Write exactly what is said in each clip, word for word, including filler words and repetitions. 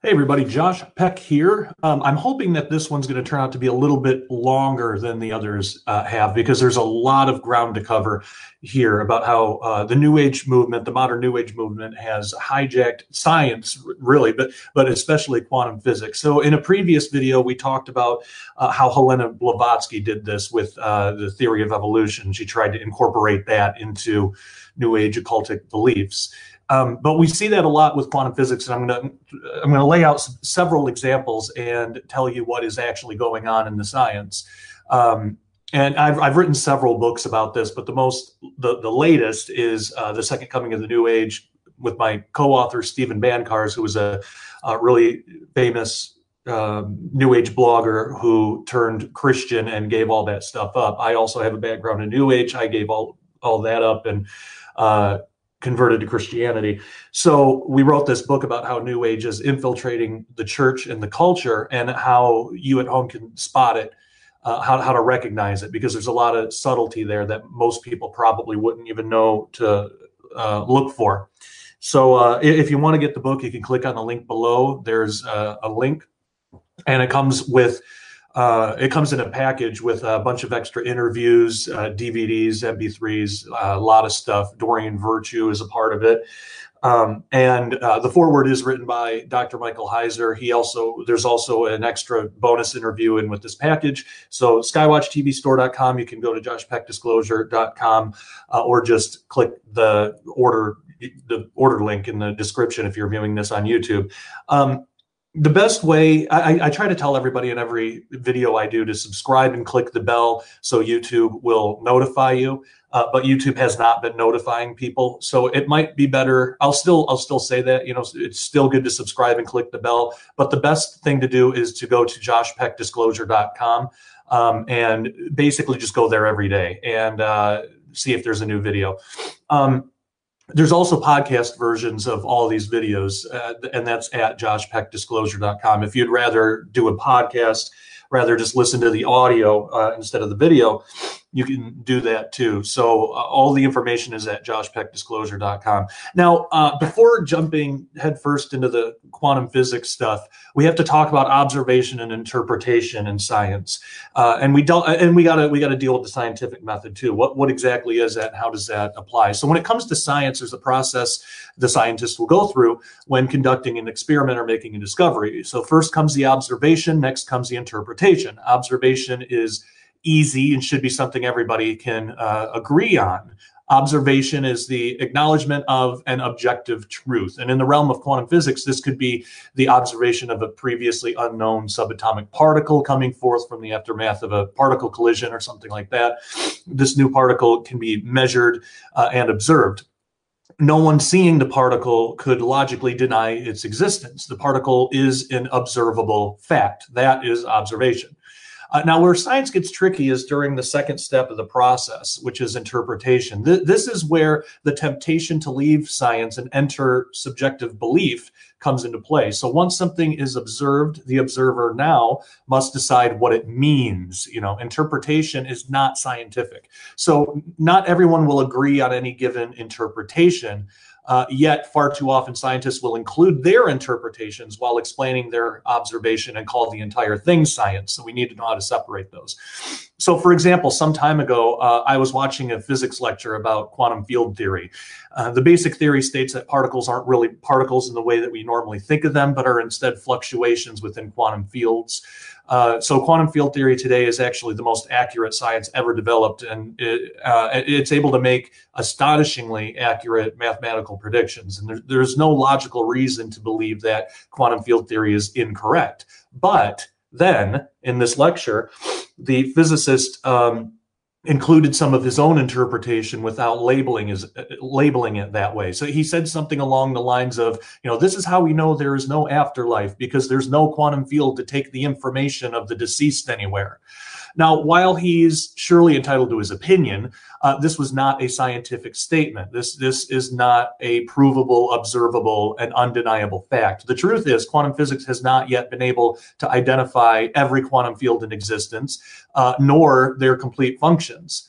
Hey everybody, Josh Peck here. Um, I'm hoping that this one's going to turn out to be a little bit longer than the others uh, have because there's a lot of ground to cover here about how uh, the New Age movement, the modern New Age movement, has hijacked science, really, but but especially quantum physics. So in a previous video, we talked about uh, how Helena Blavatsky did this with uh, the theory of evolution. She tried to incorporate that into New Age occultic beliefs. Um, but we see that a lot with quantum physics, and I'm going to I'm going to lay out s- several examples and tell you what is actually going on in the science. Um, and I've I've written several books about this, but the most the the latest is uh, The Second Coming of the New Age with my co-author Stephen Bancars, who was a, a really famous um, New Age blogger who turned Christian and gave all that stuff up. I also have a background in New Age. I gave all all that up and uh, converted to Christianity. So we wrote this book about how New Age is infiltrating the church and the culture, and how you at home can spot it, uh, how, how to recognize it, because there's a lot of subtlety there that most people probably wouldn't even know to uh, look for. So uh, if you want to get the book, you can click on the link below. There's a, a link, and it comes with Uh, it comes in a package with a bunch of extra interviews, uh, D V Ds, M P threes, uh, a lot of stuff. Dorian Virtue is a part of it. Um, and uh, the foreword is written by Doctor Michael Heiser. He also, there's also an extra bonus interview in with this package. So skywatch T V store dot com, you can go to josh peck disclosure dot com uh, or just click the order, the order link in the description if you're viewing this on YouTube. Um, The best way, I, I try to tell everybody in every video I do to subscribe and click the bell so YouTube will notify you. Uh, but YouTube has not been notifying people, so it might be better. I'll still, I'll still say that, you know, it's still good to subscribe and click the bell. But the best thing to do is to go to josh peck disclosure dot com um, and basically just go there every day and uh, see if there's a new video. Um, There's also podcast versions of all of these videos, uh, and that's at josh peck disclosure dot com. If you'd rather do a podcast, rather just listen to the audio uh, instead of the video, you can do that too. So uh, all the information is at josh peck disclosure dot com. Now, uh, before jumping headfirst into the quantum physics stuff, we have to talk about observation and interpretation in science, uh, and we don't. And we gotta we gotta deal with the scientific method too. What what exactly is that? And how does that apply? So when it comes to science, there's a process the scientists will go through when conducting an experiment or making a discovery. So first comes the observation, next comes the interpretation. Observation is easy and should be something everybody can uh, agree on. Observation is the acknowledgement of an objective truth. And in the realm of quantum physics, this could be the observation of a previously unknown subatomic particle coming forth from the aftermath of a particle collision or something like that. This new particle can be measured uh, and observed. No one seeing the particle could logically deny its existence. The particle is an observable fact. That is observation. Uh, now, where science gets tricky is during the second step of the process, which is interpretation. Th- this is where the temptation to leave science and enter subjective belief comes into play. So once something is observed, the observer now must decide what it means. You know, interpretation is not scientific. So not everyone will agree on any given interpretation. Uh, yet far too often scientists will include their interpretations while explaining their observation and call the entire thing science. So we need to know how to separate those. So for example, some time ago, uh, I was watching a physics lecture about quantum field theory. Uh, the basic theory states that particles aren't really particles in the way that we normally think of them, but are instead fluctuations within quantum fields. Uh, so quantum field theory today is actually the most accurate science ever developed, and it, uh, it's able to make astonishingly accurate mathematical predictions. And there, there's no logical reason to believe that quantum field theory is incorrect. But then, in this lecture, the physicist um, included some of his own interpretation without labeling his uh, labeling it that way. So he said something along the lines of, you know, this is how we know there is no afterlife, because there's no quantum field to take the information of the deceased anywhere. Now, while he's surely entitled to his opinion, uh, this was not a scientific statement. This, this is not a provable, observable, and undeniable fact. The truth is, quantum physics has not yet been able to identify every quantum field in existence, uh, nor their complete functions.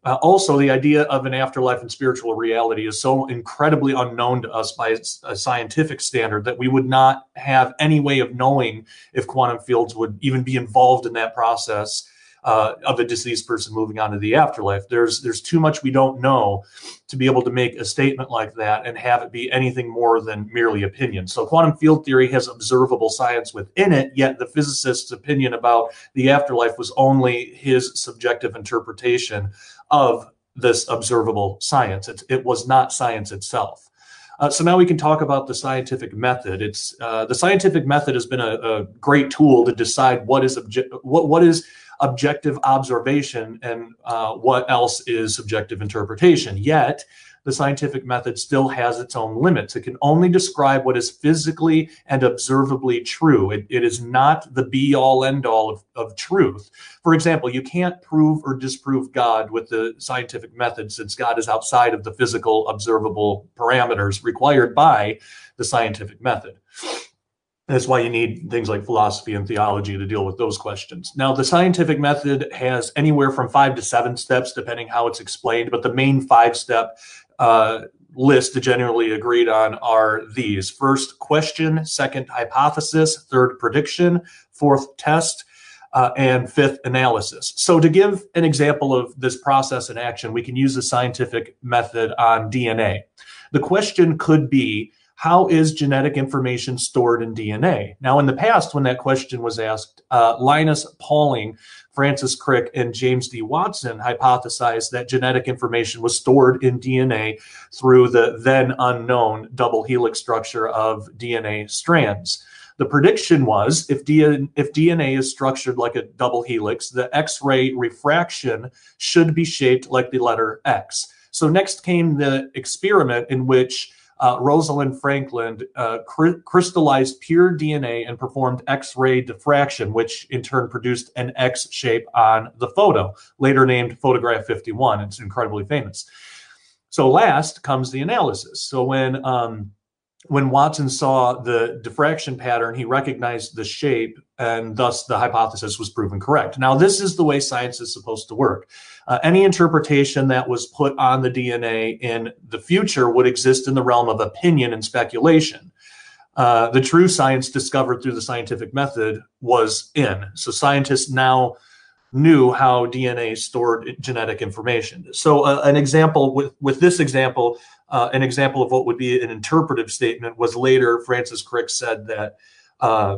Uh, also, the idea of an afterlife and spiritual reality is so incredibly unknown to us by a scientific standard that we would not have any way of knowing if quantum fields would even be involved in that process uh, of a deceased person moving on to the afterlife. There's there's too much we don't know to be able to make a statement like that and have it be anything more than merely opinion. So quantum field theory has observable science within it, yet the physicist's opinion about the afterlife was only his subjective interpretation of this observable science. It, it was not science itself. Uh, so now we can talk about the scientific method. It's uh, the scientific method has been a, a great tool to decide what is obje- what what is objective observation and uh, what else is subjective interpretation. Yet the scientific method still has its own limits. It can only describe what is physically and observably true. It, it is not the be-all, end-all of, of truth. For example, you can't prove or disprove God with the scientific method, since God is outside of the physical, observable parameters required by the scientific method. That's why you need things like philosophy and theology to deal with those questions. Now, the scientific method has anywhere from five to seven steps, depending how it's explained, but the main five-step uh, list generally agreed on are these. First, question. Second, hypothesis. Third, prediction. Fourth, test. Uh, and fifth, analysis. So to give an example of this process in action, we can use the scientific method on D N A. The question could be, how is genetic information stored in D N A? Now, in the past, when that question was asked, uh, Linus Pauling, Francis Crick, and James D. Watson hypothesized that genetic information was stored in D N A through the then unknown double helix structure of D N A strands. The prediction was, if D N A, if D N A is structured like a double helix, the X-ray refraction should be shaped like the letter X. So next came the experiment in which Uh, Rosalind Franklin uh, cr- crystallized pure D N A and performed X-ray diffraction, which in turn produced an X shape on the photo, later named photograph fifty-one. It's incredibly famous. So last comes the analysis. So when um, when Watson saw the diffraction pattern, he recognized the shape, and thus the hypothesis was proven correct. Now, this is the way science is supposed to work. Uh, any interpretation that was put on the D N A in the future would exist in the realm of opinion and speculation. Uh, the true science discovered through the scientific method was in. So scientists now knew how D N A stored genetic information. So uh, an example with, with this example, uh, an example of what would be an interpretive statement was later Francis Crick said that uh,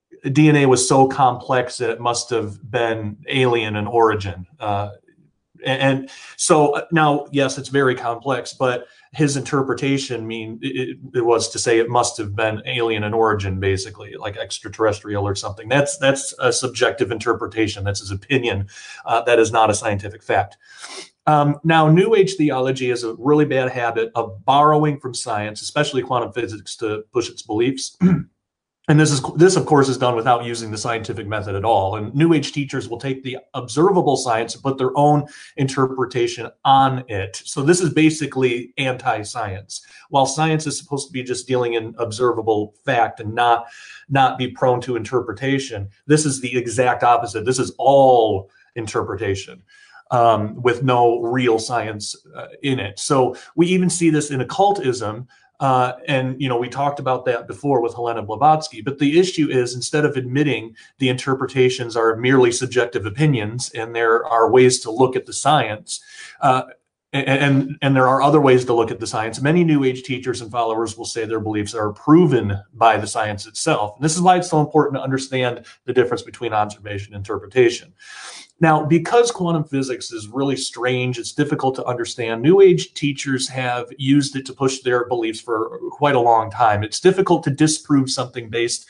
D N A was so complex that it must have been alien in origin. Uh, and, and so now, yes, it's very complex, but his interpretation mean it, it was to say it must have been alien in origin, basically, like extraterrestrial or something. That's that's a subjective interpretation. That's his opinion. Uh, that is not a scientific fact. Um, now, New Age theology is a really bad habit of borrowing from science, especially quantum physics, to push its beliefs. And this is this, of course, is done without using the scientific method at all. And New Age teachers will take the observable science and put their own interpretation on it. So this is basically anti-science. While science is supposed to be just dealing in observable fact and not, not be prone to interpretation, this is the exact opposite. This is all interpretation. Um, with no real science uh, in it. So we even see this in occultism. Uh, and, you know, we talked about that before with Helena Blavatsky. But the issue is, instead of admitting the interpretations are merely subjective opinions and there are ways to look at the science, uh, and, and, and there are other ways to look at the science, many New Age teachers and followers will say their beliefs are proven by the science itself. And this is why it's so important to understand the difference between observation and interpretation. Now, because quantum physics is really strange, it's difficult to understand, New Age teachers have used it to push their beliefs for quite a long time. It's difficult to disprove something based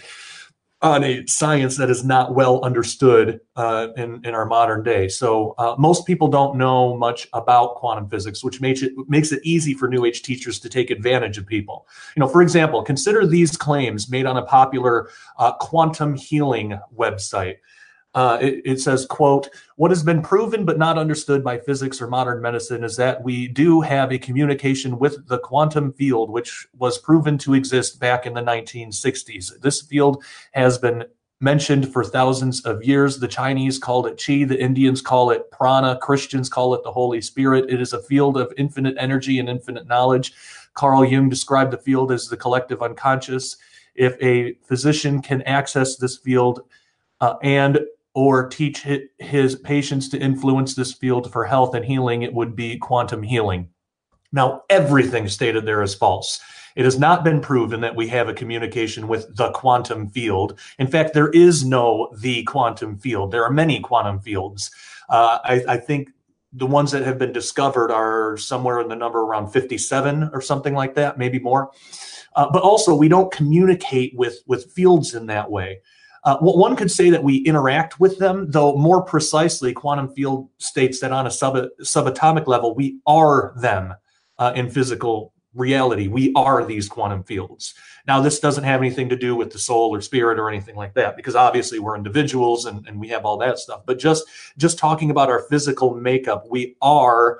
on a science that is not well understood uh, in, in our modern day. So uh, most people don't know much about quantum physics, which makes it, makes it easy for New Age teachers to take advantage of people. You know, for example, consider these claims made on a popular uh, quantum healing website. Uh, it, it says, quote, "What has been proven but not understood by physics or modern medicine is that we do have a communication with the quantum field, which was proven to exist back in the nineteen sixties. This field has been mentioned for thousands of years. The Chinese called it chi, the Indians call it prana, Christians call it the Holy Spirit. It is a field of infinite energy and infinite knowledge. Carl Jung described the field as the collective unconscious. If a physician can access this field uh, and or teach his patients to influence this field for health and healing, it would be quantum healing. Now, everything stated there is false. It has not been proven that we have a communication with the quantum field. In fact, there is no the quantum field. There are many quantum fields. Uh, I, I think the ones that have been discovered are somewhere in the number around fifty-seven or something like that, maybe more. Uh, but also, we don't communicate with, with fields in that way. Uh, well, one could say that we interact with them, though more precisely, quantum field states that on a sub subatomic level, we are them uh, in physical reality. We are these quantum fields. Now, this doesn't have anything to do with the soul or spirit or anything like that, because obviously we're individuals and, and we have all that stuff. But just, just talking about our physical makeup, we are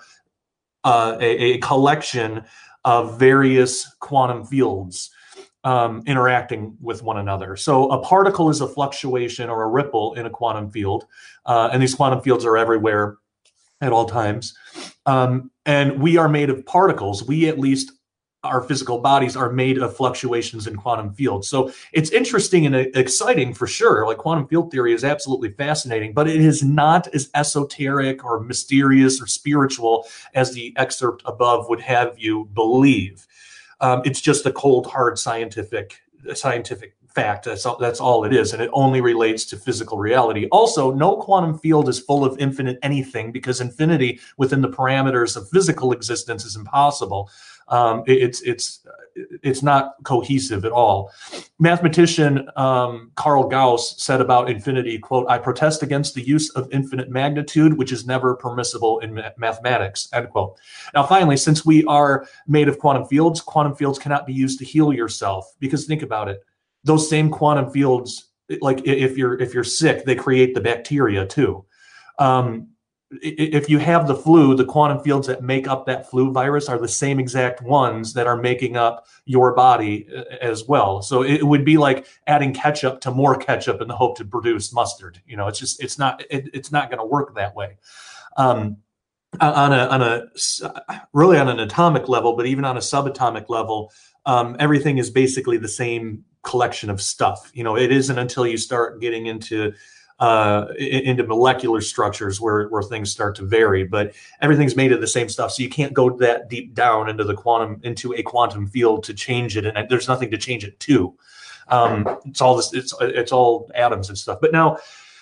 uh, a, a collection of various quantum fields um, interacting with one another. So a particle is a fluctuation or a ripple in a quantum field. Uh, and these quantum fields are everywhere at all times. Um, and we are made of particles. We, at least our physical bodies, are made of fluctuations in quantum fields. So it's interesting and exciting for sure. Like, quantum field theory is absolutely fascinating, but it is not as esoteric or mysterious or spiritual as the excerpt above would have you believe. Um, it's just a cold, hard scientific scientific fact. That's all, that's all it is. And it only relates to physical reality. Also, no quantum field is full of infinite anything, because infinity within the parameters of physical existence is impossible. Um, it, it's it's it's not cohesive at all. Mathematician um, Carl Gauss said about infinity, quote, "I protest against the use of infinite magnitude, which is never permissible in ma mathematics," end quote. Now, finally, since we are made of quantum fields, quantum fields cannot be used to heal yourself, because think about it. Those same quantum fields, like if you're if you're sick, they create the bacteria too. Um, if you have the flu, the quantum fields that make up that flu virus are the same exact ones that are making up your body as well. So it would be like adding ketchup to more ketchup in the hope to produce mustard. You know, it's just it's not it, it's not going to work that way. Um, on a on a really on an atomic level, but even on a subatomic level, um, everything is basically the same collection of stuff. You know, it isn't until you start getting into uh, into molecular structures where, where things start to vary, but everything's made of the same stuff. So you can't go that deep down into the quantum, into a quantum field to change it. And there's nothing to change it to. Um, it's all this, it's, it's all atoms and stuff. But now,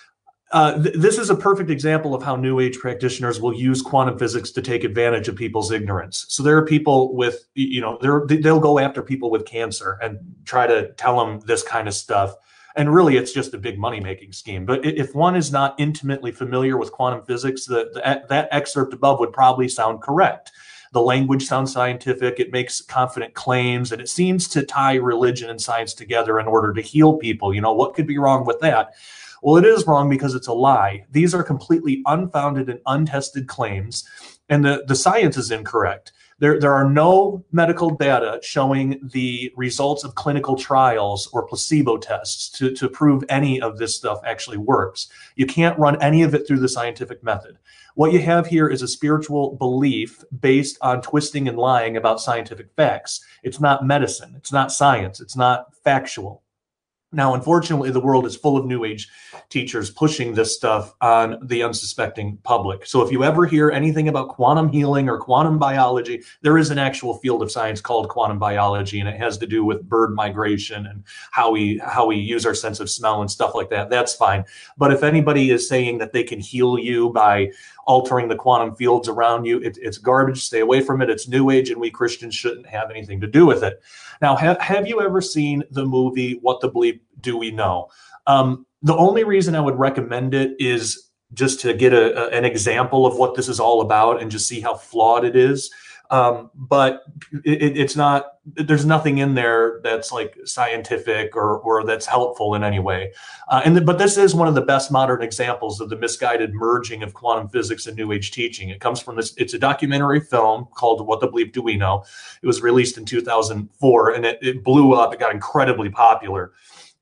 Uh, th this is a perfect example of how New Age practitioners will use quantum physics to take advantage of people's ignorance. So there are people with, you know, they're, they'll go after people with cancer and try to tell them this kind of stuff. And really, it's just a big money-making scheme. But if one is not intimately familiar with quantum physics, the, the, that excerpt above would probably sound correct. The language sounds scientific, it makes confident claims, and it seems to tie religion and science together in order to heal people. You know, what could be wrong with that? Well, it is wrong because it's a lie. These are completely unfounded and untested claims, and the, the science is incorrect. There, there are no medical data showing the results of clinical trials or placebo tests to, to prove any of this stuff actually works. You can't run any of it through the scientific method. What you have here is a spiritual belief based on twisting and lying about scientific facts. It's not medicine. It's not science. It's not factual. Now, unfortunately, the world is full of New Age teachers pushing this stuff on the unsuspecting public. So if you ever hear anything about quantum healing or quantum biology, there is an actual field of science called quantum biology, and it has to do with bird migration and how we how we use our sense of smell and stuff like that. That's fine. But if anybody is saying that they can heal you by altering the quantum fields around you, it, it's garbage. Stay away from it. It's New Age, and we Christians shouldn't have anything to do with it. Now, have, have you ever seen the movie What the Bleep Do We Know? Um, the only reason I would recommend it is just to get a, a, an example of what this is all about and just see how flawed it is. Um, but it, it's not, there's nothing in there that's like scientific or, or that's helpful in any way. Uh, and the, but this is one of the best modern examples of the misguided merging of quantum physics and New Age teaching. It comes from this, it's a documentary film called What the Bleep Do We Know? It was released in two thousand four, and it, it blew up. It got incredibly popular.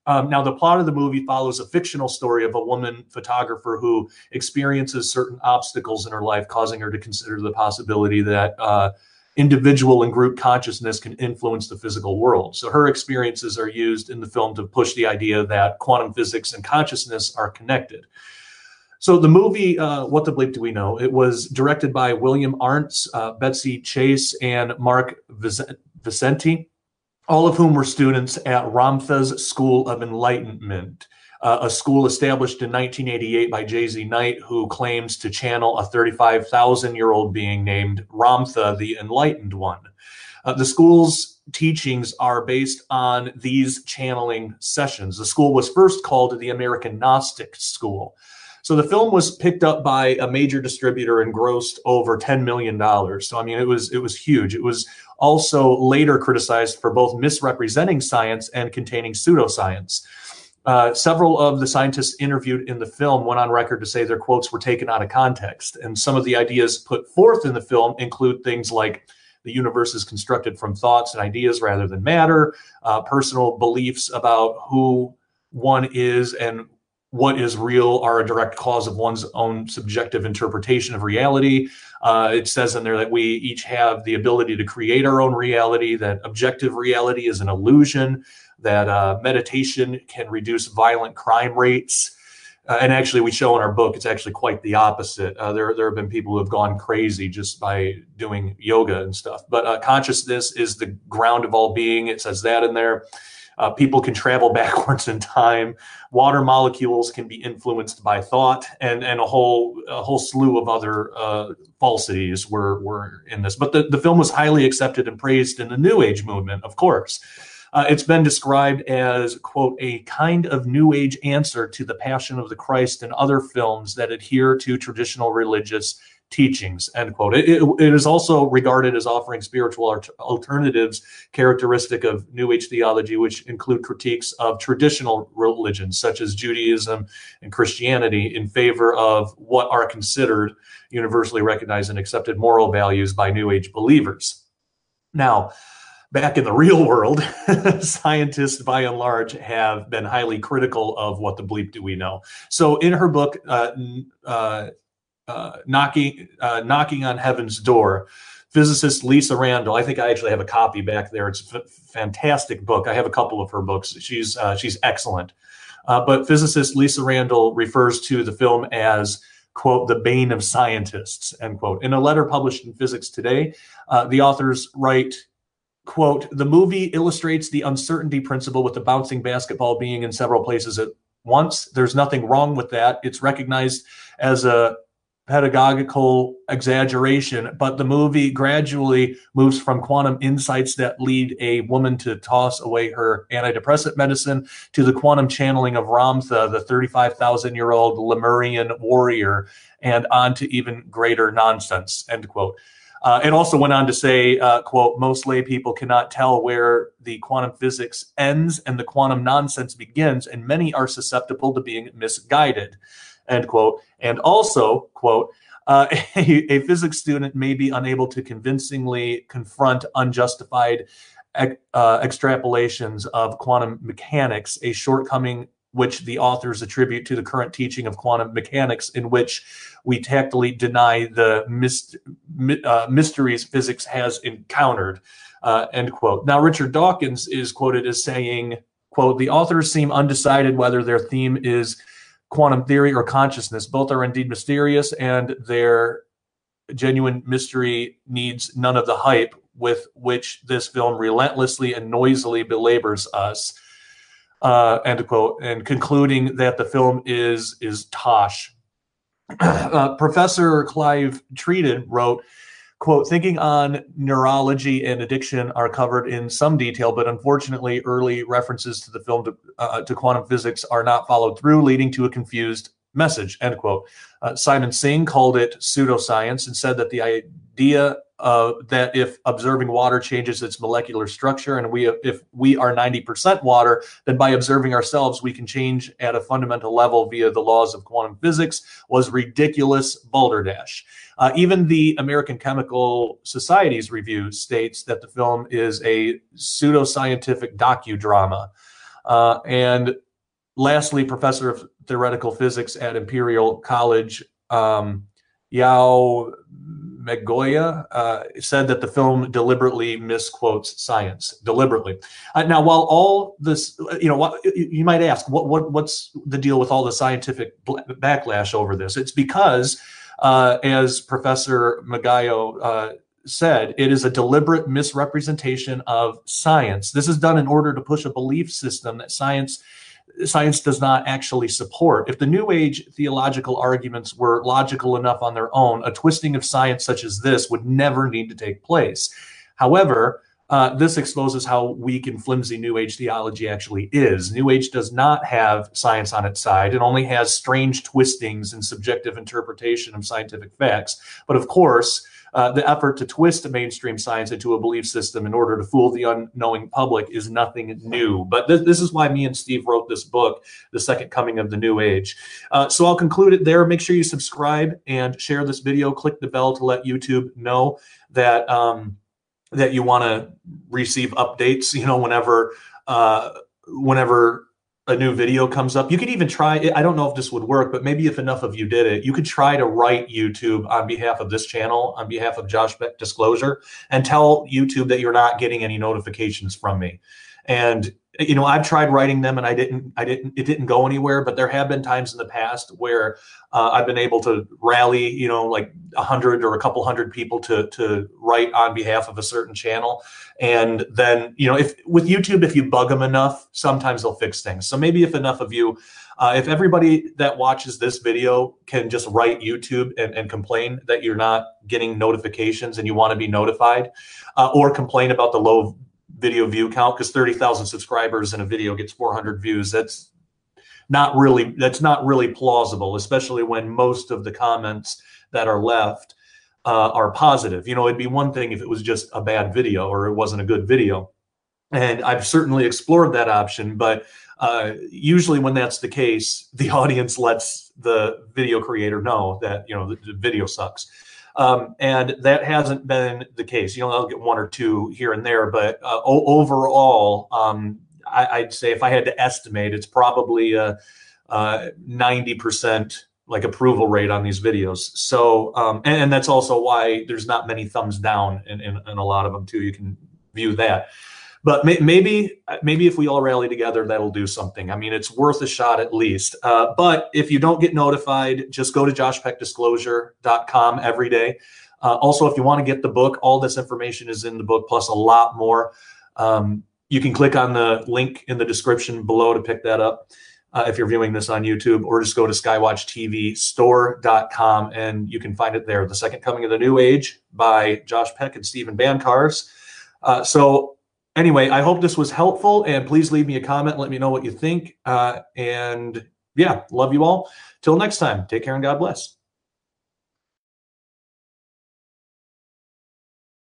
Um, now, the plot of the movie follows a fictional story of a woman photographer who experiences certain obstacles in her life, causing her to consider the possibility that uh, individual and group consciousness can influence the physical world. So her experiences are used in the film to push the idea that quantum physics and consciousness are connected. So the movie, uh, What the Bleep Do We Know? It was directed by William Arntz, uh, Betsy Chase, and Mark Vicente, all of whom were students at Ramtha's School of Enlightenment, uh, a school established in nineteen eighty-eight by J Z Knight, who claims to channel a thirty-five thousand year old being named Ramtha, the Enlightened One. Uh, the school's teachings are based on these channeling sessions. The school was first called the American Gnostic School. So the film was picked up by a major distributor and grossed over ten million dollars. So, I mean, it was it was huge. It was also later criticized for both misrepresenting science and containing pseudoscience. Uh, several of the scientists interviewed in the film went on record to say their quotes were taken out of context. And some of the ideas put forth in the film include things like the universe is constructed from thoughts and ideas rather than matter, uh, personal beliefs about who one is and what is real are a direct cause of one's own subjective interpretation of reality. Uh, it says in there that we each have the ability to create our own reality, that objective reality is an illusion, that uh, meditation can reduce violent crime rates. Uh, and actually, we show in our book, it's actually quite the opposite. Uh, there, there have been people who have gone crazy just by doing yoga and stuff. But uh, consciousness is the ground of all being. It says that in there. Uh, people can travel backwards in time. Water molecules can be influenced by thought, and and a whole a whole slew of other uh, falsities were were in this. But the, the film was highly accepted and praised in the New Age movement, of course. Uh, it's been described as, quote, a kind of New Age answer to the Passion of the Christ and other films that adhere to traditional religious teachings, end quote. It, it, it is also regarded as offering spiritual art- alternatives characteristic of New Age theology, which include critiques of traditional religions such as Judaism and Christianity in favor of what are considered universally recognized and accepted moral values by New Age believers. Now, back in the real world, scientists by and large have been highly critical of What the Bleep Do We Know? So in her book, uh, uh, Uh, knocking uh, knocking on Heaven's Door, physicist Lisa Randall, I think I actually have a copy back there. It's a f- fantastic book. I have a couple of her books. She's uh, she's excellent. Uh, but physicist Lisa Randall refers to the film as, quote, the bane of scientists, end quote. In a letter published in Physics Today, uh, the authors write, quote, the movie illustrates the uncertainty principle with the bouncing basketball being in several places at once. There's nothing wrong with that. It's recognized as a pedagogical exaggeration, but the movie gradually moves from quantum insights that lead a woman to toss away her antidepressant medicine to the quantum channeling of Ramtha, the thirty-five thousand year old Lemurian warrior, and on to even greater nonsense, end quote. Uh, it also went on to say, uh, quote, most lay people cannot tell where the quantum physics ends and the quantum nonsense begins, and many are susceptible to being misguided, end quote. And also, quote, uh, a, a physics student may be unable to convincingly confront unjustified uh, extrapolations of quantum mechanics, a shortcoming which the authors attribute to the current teaching of quantum mechanics, in which we tactily deny the myst- uh, mysteries physics has encountered, uh, end quote. Now, Richard Dawkins is quoted as saying, quote, the authors seem undecided whether their theme is quantum theory or consciousness. Both are indeed mysterious, and their genuine mystery needs none of the hype with which this film relentlessly and noisily belabors us, uh, end quote, and concluding that the film is is tosh. Uh, Professor Clive Treated wrote, quote, thinking on neurology and addiction are covered in some detail, but unfortunately early references to the film to, uh, to quantum physics are not followed through, leading to a confused message, end quote. Uh, Simon Singh called it pseudoscience and said that the idea uh, that if observing water changes its molecular structure and we if we are ninety percent water, then by observing ourselves we can change at a fundamental level via the laws of quantum physics was ridiculous balderdash. Uh, even the American Chemical Society's review states that the film is a pseudoscientific docudrama. Uh, and lastly, professor of theoretical physics at Imperial College, um, Yao Megoya, uh, said that the film deliberately misquotes science. Deliberately. Uh, now, while all this, you know, what, you might ask, what, what, what's the deal with all the scientific backlash over this? It's because, uh, as Professor Magayo uh, said, it is a deliberate misrepresentation of science. This is done in order to push a belief system that science science does not actually support. If the New Age theological arguments were logical enough on their own, a twisting of science such as this would never need to take place. However, uh, this exposes how weak and flimsy New Age theology actually is. New Age does not have science on its side. It only has strange twistings and subjective interpretation of scientific facts. But of course, Uh, the effort to twist mainstream science into a belief system in order to fool the unknowing public is nothing new. But th this is why me and Steve wrote this book, The Second Coming of the New Age. Uh, so I'll conclude it there. Make sure you subscribe and share this video. Click the bell to let YouTube know that um, that you want to receive updates. You know, whenever uh, whenever. a new video comes up. You could even try, I don't know if this would work, but maybe if enough of you did it, you could try to write YouTube on behalf of this channel, on behalf of Josh Peck Disclosure, and tell YouTube that you're not getting any notifications from me. And you know, I've tried writing them and I didn't, I didn't, it didn't go anywhere, but there have been times in the past where uh, I've been able to rally, you know, like a hundred or a couple hundred people to, to write on behalf of a certain channel. And then, you know, if with YouTube, if you bug them enough, sometimes they'll fix things. So maybe if enough of you, uh, if everybody that watches this video can just write YouTube and, and complain that you're not getting notifications and you want to be notified, uh, or complain about the low video view count, because thirty thousand subscribers in a video gets four hundred views. That's not really, that's not really plausible, especially when most of the comments that are left uh, are positive. You know, it'd be one thing if it was just a bad video or it wasn't a good video. And I've certainly explored that option, but uh, usually when that's the case, the audience lets the video creator know that, you know, the, the video sucks. Um, and that hasn't been the case. You know, I'll get one or two here and there, but uh, overall, um, I, I'd say if I had to estimate, it's probably a, a ninety percent like approval rate on these videos. So, um, and, and that's also why there's not many thumbs down in, in, in a lot of them too. You can view that. But may, maybe, maybe if we all rally together, that'll do something. I mean, it's worth a shot at least. Uh, but if you don't get notified, just go to josh peck disclosure dot com every day. Uh, also, if you want to get the book, all this information is in the book, plus a lot more. Um, you can click on the link in the description below to pick that up uh, if you're viewing this on YouTube, or just go to skywatch T V store dot com and you can find it there. The Second Coming of the New Age by Josh Peck and Stephen Bancars. Uh, so, Anyway, I hope this was helpful, and please leave me a comment. Let me know what you think. Uh, and yeah, love you all. Till next time, take care and God bless.